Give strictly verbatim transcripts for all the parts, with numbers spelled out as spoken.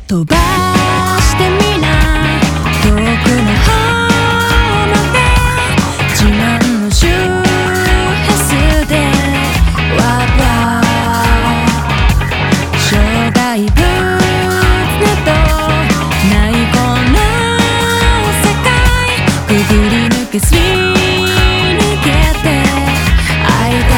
飛ばしてみな遠くの方まで自慢の周波数でワーワー障害物などないこの世界くぐり抜けすり抜けて会い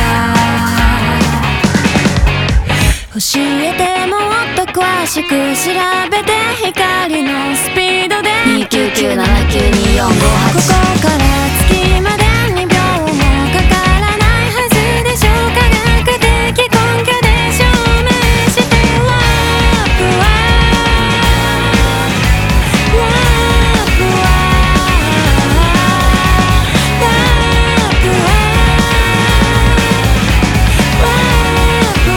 たい教えてもっと詳しく調べて光のスピードでにきゅうきゅうななきゅうによんごはちここから月までにびょうもかからないはずでしょう科学的根拠で証明してラップはラップはラップはラップ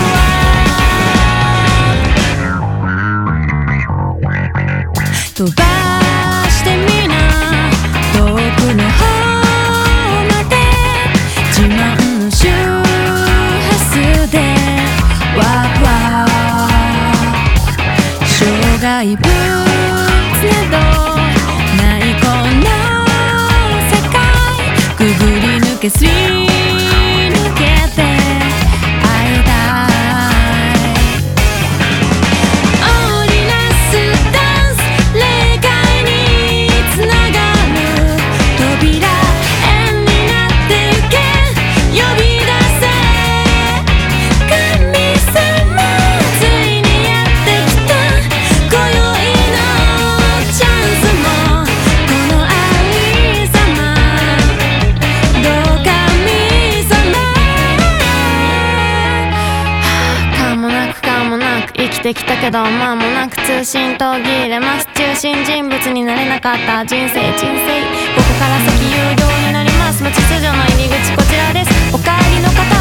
は飛ばしてみな遠くの方まで自慢の周波数でワーワー障害物などないこの世界くぐり抜けすり抜けて会いたい織りなすダンス霊界につながる扉円になってゆけ呼び出せ神様ついにやってきた今宵のチャンスもこのありさまどう神様かもなくかもなく生きてきたけど間もなく通信途切れます中心人物になれなかった人生人生ここから先有料になります無秩序の入り口こちらですお帰りの方